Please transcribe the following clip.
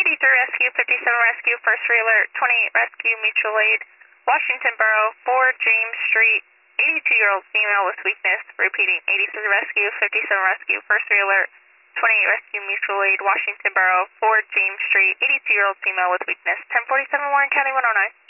Rescue, 57 Rescue, First Realert, 28 Rescue, Mutual Aid, Washington Borough, 4 James Street, 82-year-old female with weakness. Repeating, 83 Rescue, 57 Rescue, First Realert, 28 Rescue, Mutual Aid, Washington Borough, 4 James Street, 82-year-old female with weakness. 1047 Warren County 109.